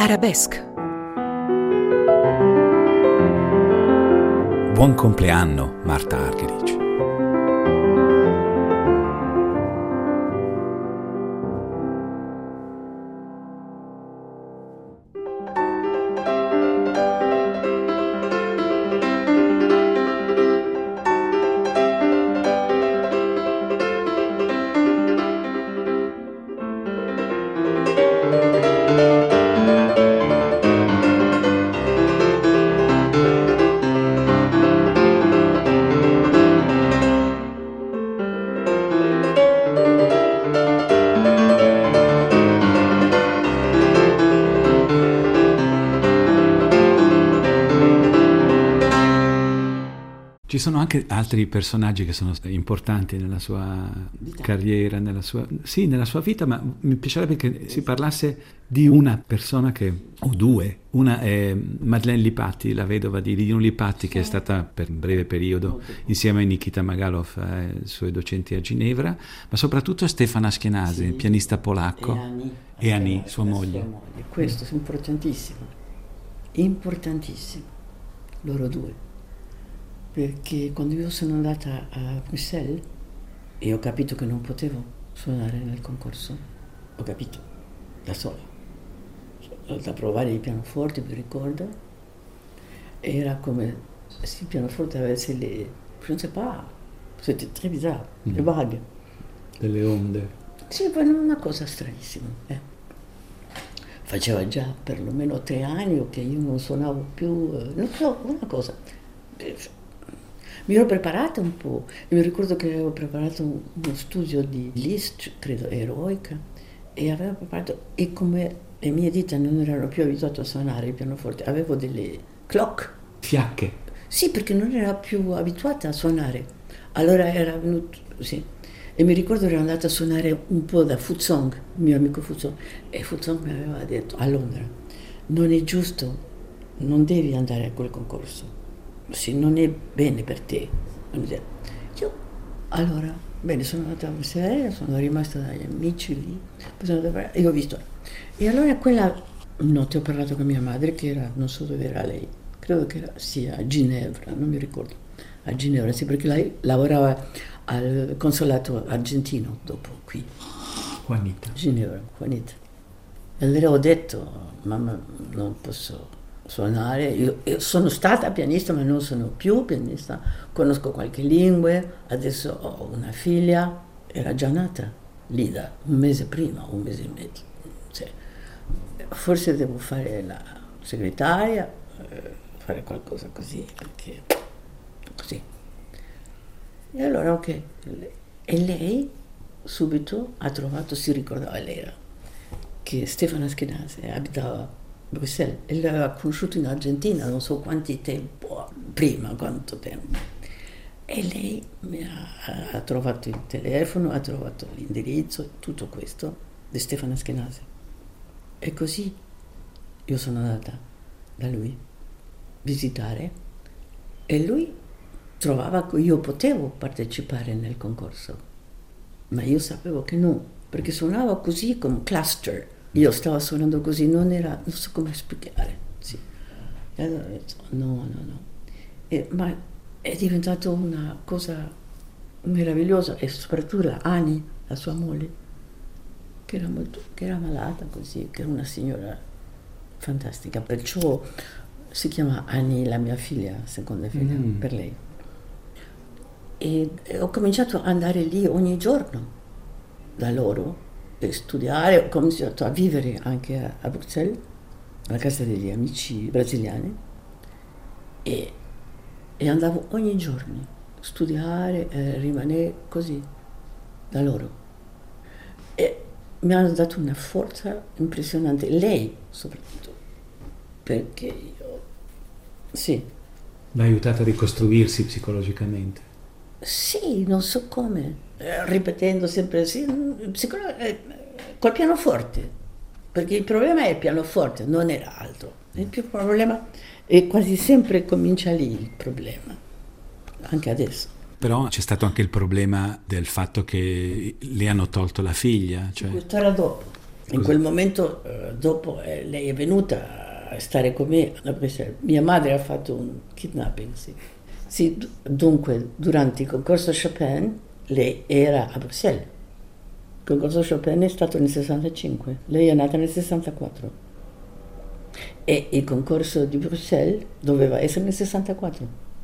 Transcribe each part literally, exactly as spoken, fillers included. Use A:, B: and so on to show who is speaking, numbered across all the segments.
A: Arabesque.
B: Buon compleanno, Marta Argerich. Ci sono anche altri personaggi che sono importanti nella sua vita. carriera, nella sua, sì, nella sua vita, ma mi piacerebbe che si parlasse di una persona che, o due. Una è Madeleine Lipatti, la vedova di Dino Lipatti, che è stata per un breve periodo insieme a Nikita Magalov, eh, suoi docenti a Ginevra, ma soprattutto Stefano Ashkenazy, sì, pianista polacco, e Annie, e Annie sua, moglie. sua moglie.
C: Questo è importantissimo, importantissimo, loro due. Perché quando io sono andata a Bruxelles e ho capito che non potevo suonare nel concorso, ho capito, da sola, da provare il pianoforte, mi ricordo, era come se il pianoforte avesse le, je ne sais pas, c'était très bizarre, mm. le vague.
B: Delle onde.
C: Sì, poi una cosa stranissima. Eh. Faceva già perlomeno tre anni che io non suonavo più, eh, non so, una cosa. Mi ero preparata un po', mi ricordo che avevo preparato uno studio di Liszt, credo eroica, e avevo preparato, e come le mie dita non erano più abituate a suonare il pianoforte, avevo delle clock.
B: Fiacche?
C: Sì, perché non ero più abituata a suonare. Allora era venuto, sì. E mi ricordo che ero andata a suonare un po' da Fuzong, il mio amico Fuzong, e Fuzong mi aveva detto a Londra, non è giusto, non devi andare a quel concorso. Sì, non è bene per te. Io, allora, bene, sono andata a Bruxelles, sono rimasta dagli amici lì, poi sono andata, e ho visto. E allora quella notte ho parlato con mia madre, che era, non so dove era lei, credo che era, sì, a Ginevra, non mi ricordo, a Ginevra, sì, perché lei lavorava al consolato argentino dopo qui.
B: Juanita.
C: Ginevra, Juanita. E le ho detto, mamma, non posso suonare, io, io sono stata pianista ma non sono più pianista, conosco qualche lingua, adesso ho una figlia, era già nata lì da un mese prima, un mese e mezzo, cioè, forse devo fare la segretaria, eh, fare qualcosa così, perché così. E allora ok, e lei subito ha trovato, si ricordava lei era, che Stefano Ashkenazy abitava Bruxelles, e l'aveva conosciuto in Argentina non so quanti tempo prima, quanto tempo, e lei mi ha, ha trovato il telefono, ha trovato l'indirizzo, tutto questo di Stefano Ashkenazy, e così io sono andata da lui a visitare, e lui trovava che io potevo partecipare nel concorso, ma io sapevo che no, perché suonava così come cluster. Io stavo suonando così, non era, non so come spiegare, sì. E allora ho detto, no, no, no. E, ma è diventato una cosa meravigliosa, e soprattutto la Annie, la sua moglie, che era, molto, che era malata così, che era una signora fantastica, perciò si chiama Annie, la mia figlia, seconda figlia, mm. per lei. E, e ho cominciato ad andare lì ogni giorno da loro, per studiare, ho cominciato a vivere anche a, a Bruxelles, alla casa degli amici brasiliani, e, e andavo ogni giorno a studiare, eh, rimanere così da loro. E mi hanno dato una forza impressionante, lei soprattutto, perché io, sì.
B: L'ha aiutata a ricostruirsi psicologicamente?
C: Sì, non so come. Ripetendo sempre sì, col pianoforte, perché il problema è il pianoforte, non era altro. Il più problema è quasi sempre comincia lì il problema, anche adesso.
B: Però c'è stato anche il problema del fatto che le hanno tolto la figlia. Cioè...
C: Questo era dopo. In quel momento, eh, dopo, eh, lei è venuta a stare con me a Bruxelles. Mia madre ha fatto un kidnapping, sì. Sì, dunque, durante il concorso Chopin, lei era a Bruxelles. Il concorso Chopin è stato nel sessantacinque, lei è nata nel sessantaquattro. E il concorso di Bruxelles doveva essere nel sessantaquattro.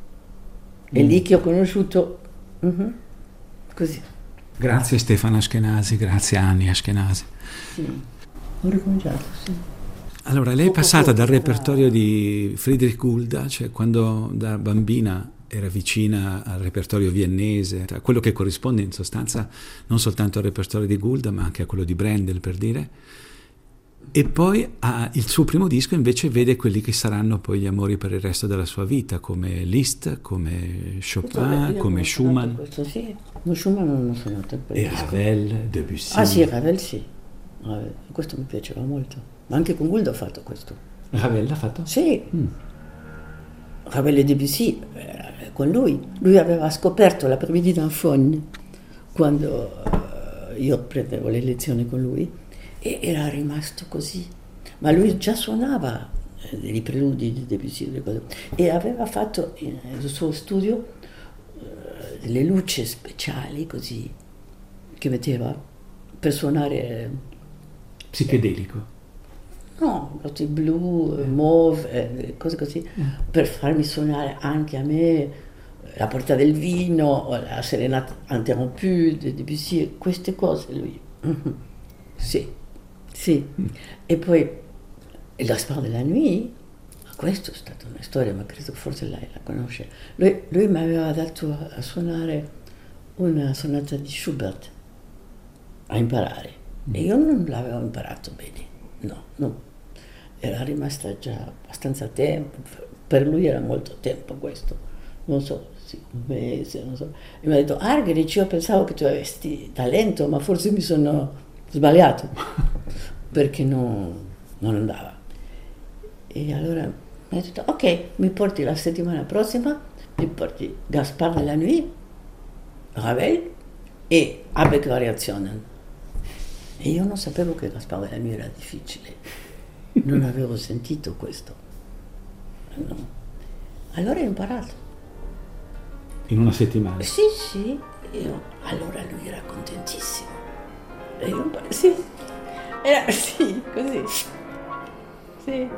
C: È mm. lì che ho conosciuto, uh-huh, così.
B: Grazie Stefano Ashkenazi, grazie Annie Ashkenazi.
C: Sì, ho ricominciato, sì.
B: Allora, lei è passata dal repertorio di Friedrich Gulda, cioè quando da bambina era vicina al repertorio viennese, a quello che corrisponde in sostanza non soltanto al repertorio di Gulda, ma anche a quello di Brendel, per dire. E poi ah, il suo primo disco invece vede quelli che saranno poi gli amori per il resto della sua vita, come Liszt, come Chopin,
C: questo,
B: come Schumann.
C: Questo, sì. Ma Schumann non ho suonato quel
B: e
C: disco.
B: Ravel, Debussy.
C: Ah sì, Ravel sì. Ravel. Questo mi piaceva molto. Ma anche con Gulda ho fatto questo.
B: Ravel l'ha fatto?
C: Sì.
B: Mm.
C: Ravel e Debussy, eh, con lui. Lui aveva scoperto la Prevedi d'Anfon quando eh, io prendevo le lezioni con lui e era rimasto così. Ma lui già suonava eh, dei preludi di Debussy delle cose, e aveva fatto eh, nel suo studio eh, delle luci speciali così che metteva per suonare
B: psichedelico.
C: No, così blu, mauve, eh, cose così, mm. per farmi suonare anche a me la porta del vino, la serenata interrompue di Debussy, queste cose lui. Mm-hmm. Sì, sì. Mm. E poi il Gaspard de la Nuit, questo è stata una storia, ma credo forse lei la conosce. Lui, lui mi aveva dato a, a suonare una sonata di Schubert, a imparare, mm. e io non l'avevo imparato bene. No, no, era rimasta già abbastanza tempo, per lui era molto tempo questo, non so, sì, un mese, non so. E mi ha detto, Argerich, io pensavo che tu avessi talento, ma forse mi sono sbagliato, perché non, non andava. E allora mi ha detto, ok, mi porti la settimana prossima, mi porti Gaspard de la Nuit, Ravel e Avec Variationen. E io non sapevo che Gaspard de la Nuit era difficile, non avevo sentito questo. No. Allora ho imparato.
B: In una settimana?
C: Sì, sì. Io, allora lui era contentissimo. E io imparato. Sì. Era sì, così. Sì.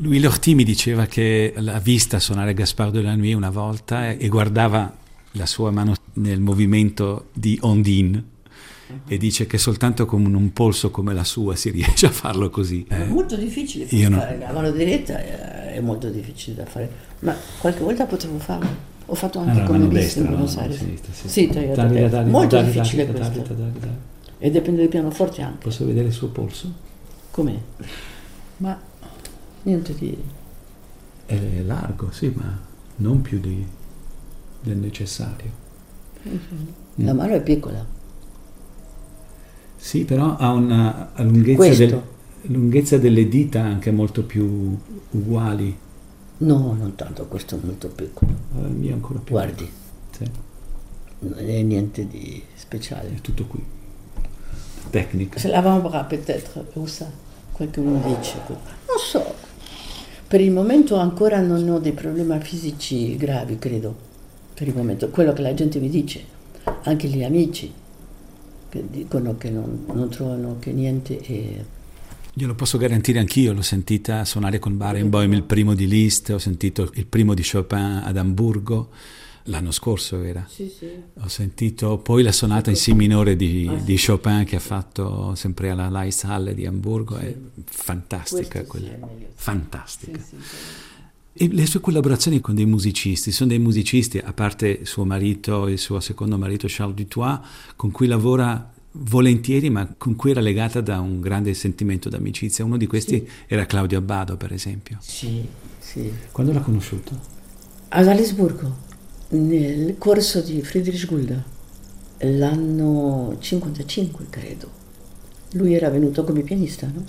B: Louis Lorty mi diceva che l'ha vista suonare Gaspard de la Nuit una volta e guardava la sua mano nel movimento di Ondine uh-huh. e dice che soltanto con un polso come la sua si riesce a farlo così.
C: È eh, molto difficile
B: io
C: fare,
B: no.
C: La mano diretta è molto difficile da fare, ma qualche volta potevo farlo. Ho fatto anche
B: ah,
C: come
B: destra,
C: in Buenos Aires. Sì, sì, tagliata molto dali, difficile dali, questo. Dali, dali, dali. E dipende del pianoforte anche.
B: Posso vedere il suo polso?
C: Com'è? Ma niente di...
B: È largo, sì, ma non più di, del necessario.
C: Mm-hmm. La mano è piccola.
B: Sì, però ha una lunghezza, del, lunghezza delle dita anche molto più uguali.
C: No, non tanto, questo è molto piccolo.
B: Il mio è ancora più
C: Guardi,
B: sì.
C: Non è niente di speciale.
B: È tutto qui. Tecnica.
C: Se l'avant-bras peut-être, usa, qualcuno dice. Non so, per il momento ancora non ho dei problemi fisici gravi, credo. Per il momento, quello che la gente mi dice, anche gli amici, che dicono che non, non trovano che niente è...
B: Io lo posso garantire anch'io, l'ho sentita suonare con Barenboim il primo di Liszt, ho sentito il primo di Chopin ad Amburgo, l'anno scorso era.
C: Sì, sì.
B: Ho sentito poi la sonata in Si minore di, ah, sì. di Chopin che ha fatto sempre alla Leisthalle di Amburgo, sì. È fantastica quella, sì, fantastica. Sì, sì, e le sue collaborazioni con dei musicisti, sono dei musicisti, a parte suo marito, il suo secondo marito Charles Dutoit, con cui lavora volentieri, ma con cui era legata da un grande sentimento d'amicizia. Uno di questi sì. era Claudio Abbado, per esempio.
C: Sì, sì.
B: Quando l'ha conosciuto?
C: A Salisburgo, nel corso di Friedrich Gulda, l'anno cinquantacinque, credo. Lui era venuto come pianista, no?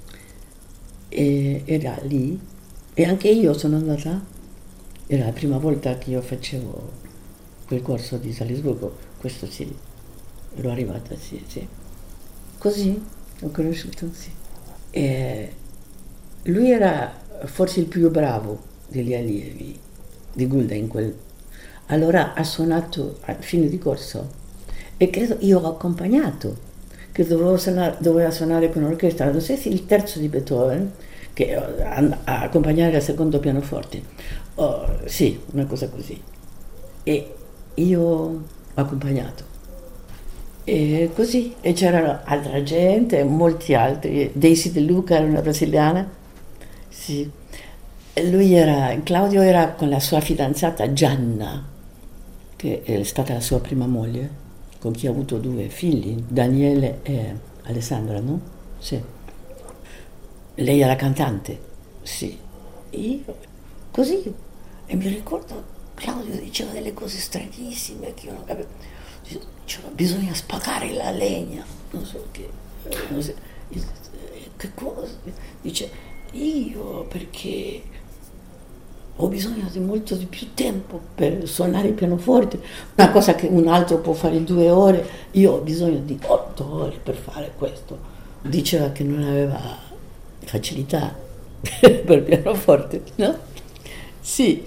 C: E era lì, e anche io sono andata. Era la prima volta che io facevo quel corso di Salisburgo, questo sì. Ero arrivata, sì, sì. Così ho conosciuto, sì. E lui era forse il più bravo degli allievi di Gulda in quel... Allora ha suonato a fine di corso e credo io ho accompagnato, che dovevo suonare, doveva suonare con l'orchestra, non so se il terzo di Beethoven, che a, a accompagnare al secondo pianoforte. Oh, sì, una cosa così. E io ho accompagnato. E così, e c'era altra gente, molti altri. Daisy De Luca era una brasiliana, sì. E lui era, Claudio era con la sua fidanzata Gianna, che è stata la sua prima moglie, con chi ha avuto due figli, Daniele e Alessandra, no? Sì. Lei era cantante, sì. Io, così, e mi ricordo, Claudio diceva delle cose stranissime che io non capivo. Cioè, bisogna spaccare la legna, non so che, non so, che cosa, dice io perché ho bisogno di molto di più tempo per suonare il pianoforte, una cosa che un altro può fare in due ore, io ho bisogno di otto ore per fare questo. Diceva che non aveva facilità per il pianoforte, no? Sì,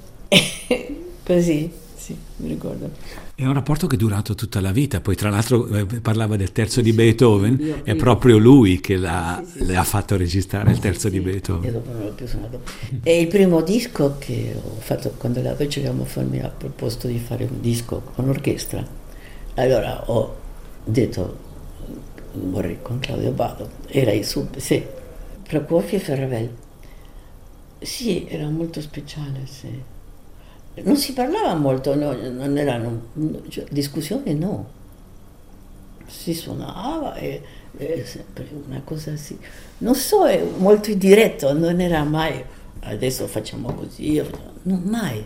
C: così, sì, mi ricordo.
B: È un rapporto che è durato tutta la vita, poi tra l'altro eh, parlava del terzo di Beethoven, è proprio lui che l'ha, sì, sì, le ha fatto registrare il terzo sì, di Beethoven.
C: E dopo non l'ho più suonato. E il primo disco che ho fatto quando la Deutsche Grammophon mi ha proposto di fare un disco con l'orchestra, allora ho detto vorrei con Claudio Abbado, era il sub, sì, Prokofiev e Ravel. Sì, era molto speciale, sì. Non si parlava molto, no, non erano cioè, discussioni, no. Si suonava e, e sempre una cosa sì. Non so, è molto diretto, non era mai adesso facciamo così, non mai.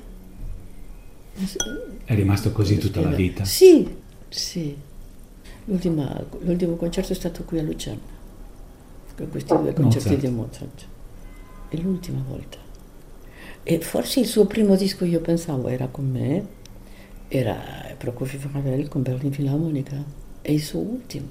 B: È rimasto così tutta la vita?
C: Sì, sì. L'ultima, l'ultimo concerto è stato qui a Lucerna, con questi due concerti Mozart. di Mozart. È l'ultima volta. E forse il suo primo disco, io pensavo, era con me, era Prokofiev Ravel con Berlin Philharmonica, e il suo ultimo,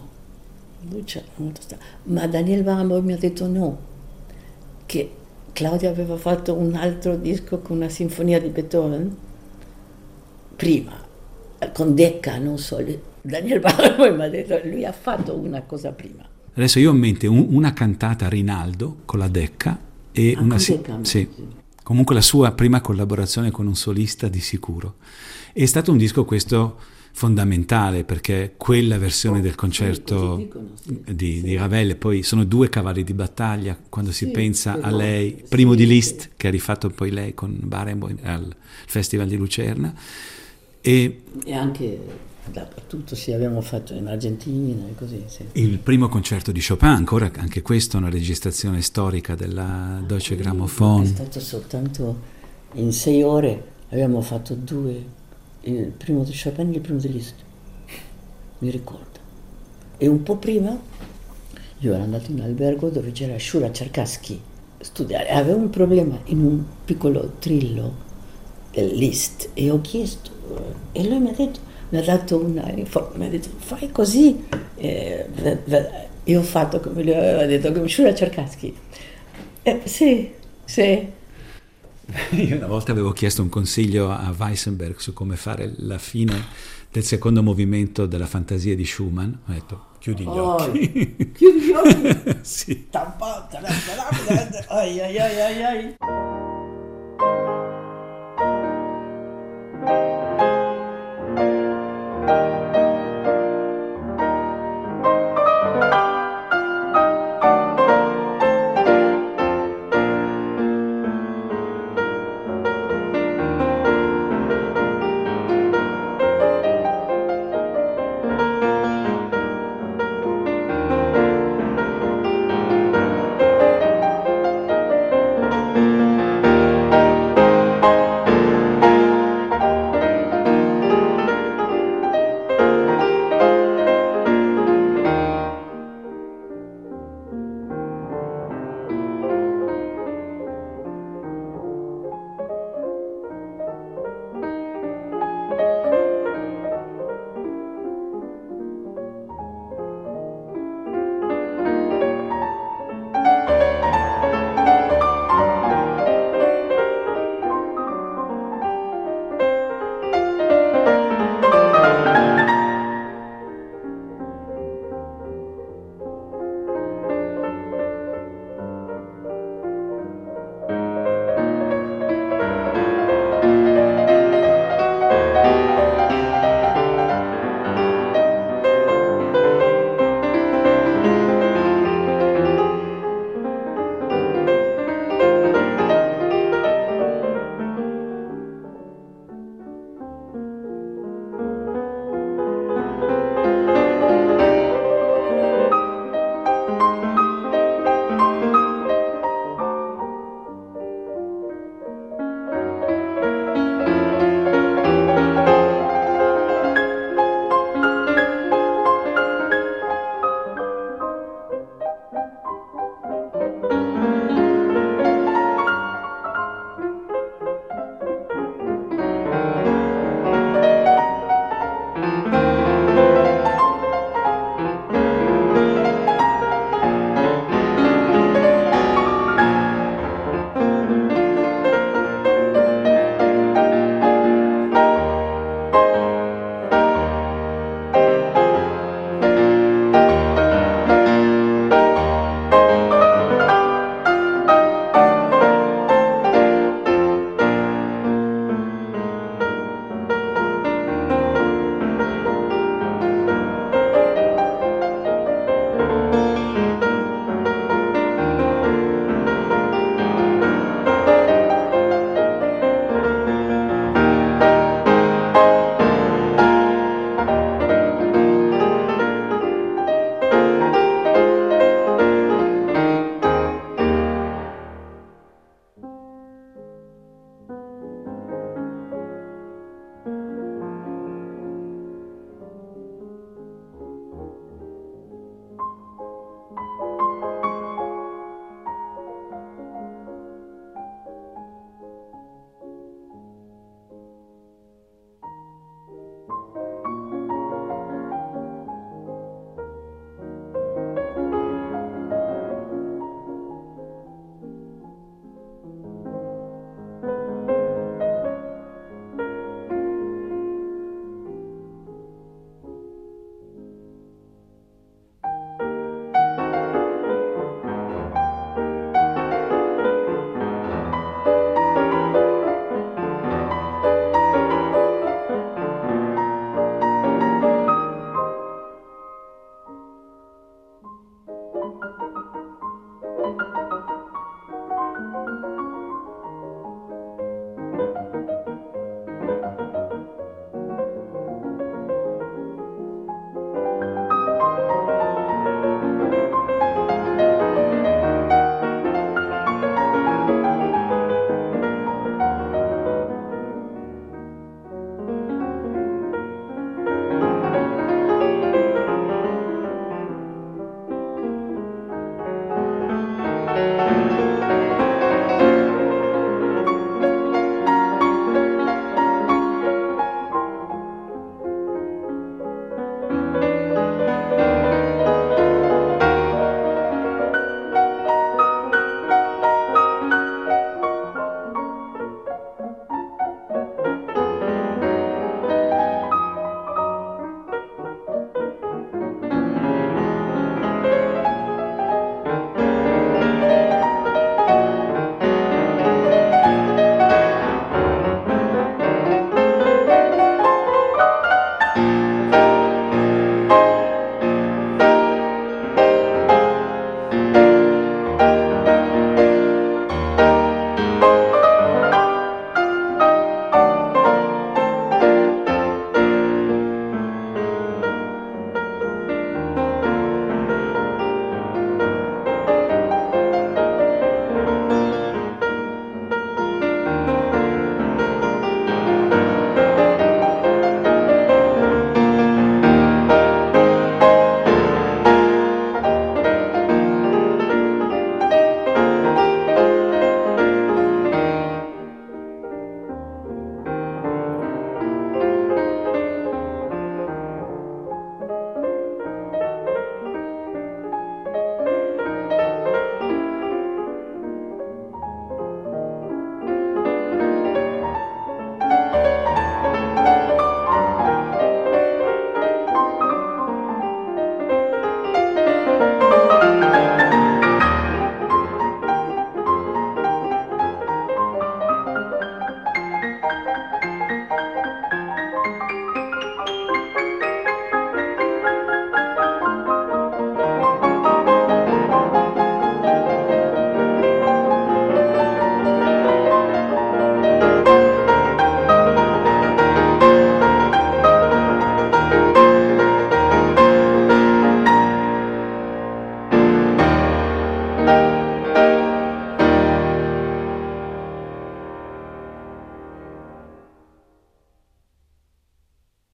C: ma Daniel Barenboim mi ha detto no, che Claudia aveva fatto un altro disco con una sinfonia di Beethoven, prima, con Decca, non so, Daniel Barenboim mi ha detto, lui ha fatto una cosa prima.
B: Adesso io ho in mente un, una cantata Rinaldo con la Decca, e
C: ah,
B: una si-
C: cambia,
B: sì.
C: sì.
B: Comunque la sua prima collaborazione con un solista di sicuro. È stato un disco questo fondamentale, perché quella versione
C: Oh,
B: del concerto
C: sì, dicono, sì,
B: di,
C: sì.
B: di Ravel, e poi sono due cavalli di battaglia quando si
C: Sì,
B: pensa a
C: però,
B: lei, primo
C: sì,
B: di Liszt,
C: sì.
B: che ha rifatto poi lei con Barenboim al Festival di Lucerna, e
C: E anche dappertutto, sì, abbiamo fatto in Argentina e così, sì.
B: il primo concerto di Chopin, ancora anche questo è una registrazione storica della Deutsche
C: È
B: Grammophon.
C: stato soltanto in sei ore, abbiamo fatto due, il primo di Chopin e il primo di Liszt, mi ricordo. E un po' prima io ero andato in un albergo dove c'era Shura Cherkassky a studiare, aveva un problema in un piccolo trillo del Liszt e ho chiesto, e lui mi ha detto, mi ha dato una informazione, mi ha detto fai così, e, e ho fatto come lui aveva detto, come Shura Cherkassky. Eh, sì, sì.
B: Io una volta avevo chiesto un consiglio a Weissenberg su come fare la fine del secondo movimento della Fantasia di Schumann. Ho detto, chiudi gli
C: Oh,
B: occhi.
C: chiudi gli occhi.
B: Sì.
C: Ai ai ai ai ai.